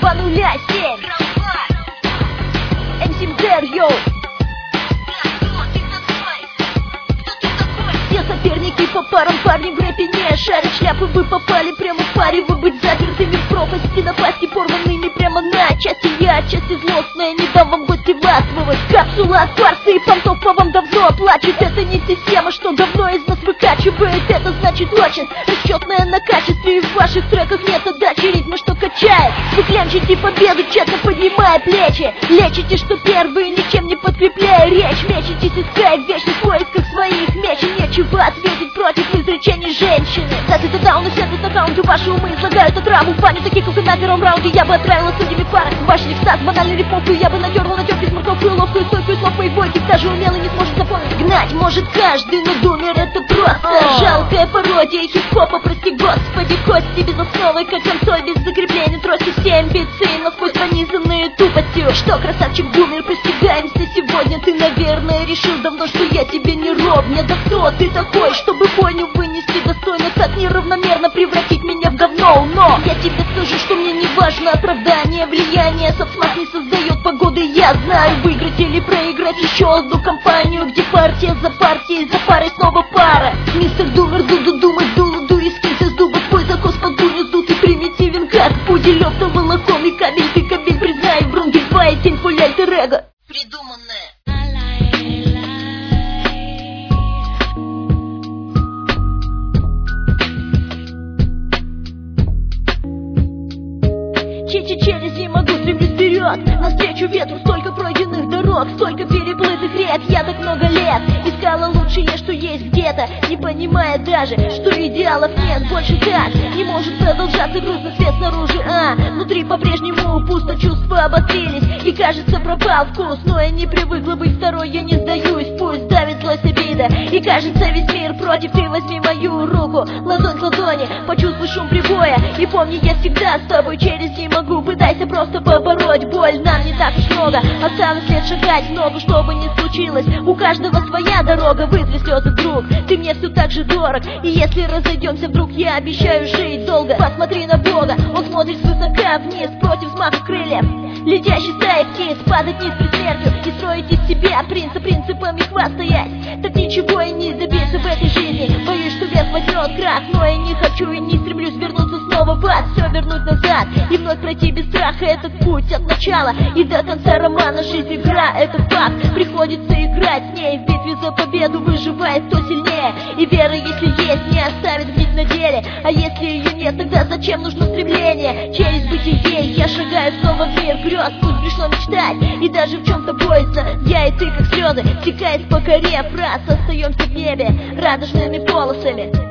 207 MC Мдэр, йоу. Все соперники по парам, парни в рэпе не шарят. Шляпы вы попали прямо в паре. Вы быть запертыми в пропасти, напасти порванными прямо на части. Я отчасти злостная, не дам вам гости властвовать. Капсула от фарса и понтов по вам давно плачет. Это не система, что давно из нас выкачивает. Это значит очень расчетная на качестве. И в ваших треках нет отдачи, ритма, что качает. Вы клянчите победу, тщетно поднимая плечи. Лечите, что первые, ничем не подкрепляя речь. Мечетесь, иская в вечных поисках своих мечей. Нечего ответить против изречений женщины. Это даун и сервис аккаунты, ваши умы излагают отраву. В баню таких, как и на первом раунде, я бы отправила судьями пары. Ваши экстаз, банальный рифмовку, я бы натерла натерки с морковкой, ловкую, стойкую, слов и бойки. Даже умелый не сможет запомнить. Гнать может каждый, но думер это просто жалкая пародия хип-хопа, прости господи. Кости без основы, как концой, без закрепления трости. Все амбиции, но сквозь пронизанные тупостью. Что, красавчик бумер, постигаемся сегодня. Ты, наверное, решил давно, что я тебе не ровня. Да кто ты такой, чтобы бойню вынести достойно, так неравномерно превратить меня в говно? Но я тебе скажу, что мне не важно оправдание, влияние. Соцмат не создает погоды, я знаю. Выиграть или проиграть еще одну компанию, где партия за партией, за парой снова пара. Мистер Думер, думать, ду и скинься с дуба. Твой закос под дуню сдут и примитивен, как пудель оптоволокон и кабель. Ты кабель, признай, бронгельфай, тень, фоль, альтер-эго придуманная. Через не могу, стремлюсь вперед, навстречу ветру. Столько пройденных дорог, столько переплытых рек. Я так много лет искала лучшее, что есть где-то, не понимая даже, что идеалов нет. Больше так не может продолжаться. Грустный свет снаружи, внутри по-прежнему пусто. Чувства обострились и, кажется, пропал вкус. Но я не привыкла быть второй, я не сдаюсь. Пусть давит злость, обида, и кажется весь мир против. Ты возьми мою руку, ладонь к ладони, почувствуй шум прибоя. И помни, я всегда с тобой, через не могу. Пытайся просто побороть боль, нам не так уж много. Оставим след, шагать много, что бы ни случилось. У каждого своя дорога, вытри слезы, друг. Ты мне все так же дорог, и если разойдемся вдруг, я обещаю жить долго. Посмотри на Бога, он смотрит свысока вниз, против взмаха крыльев летящий стаи птиц. Падать вниз при смертью и строить из себя принца, принципами хвастаясь. Так ничего и не добиться в этой жизни. Боюсь, что вес возьмет крах, но я не хочу и не стремлюсь вернуться снова в ад. Все вернуть назад и вновь пройти без страха этот путь от начала и до конца романа. Жизнь игра, это факт, приходится играть с ней. В битве за победу выживает кто сильнее. И вера, если есть, не оставит гнить на деле. А если ее нет, тогда зачем нужно стремление? Через бытие я шагаю снова в мир грез. Пусть грешно мечтать и даже в чем-то боязно. Я и ты, как слезы, стекаясь по коре фраз, остаемся в небе радужными полосами.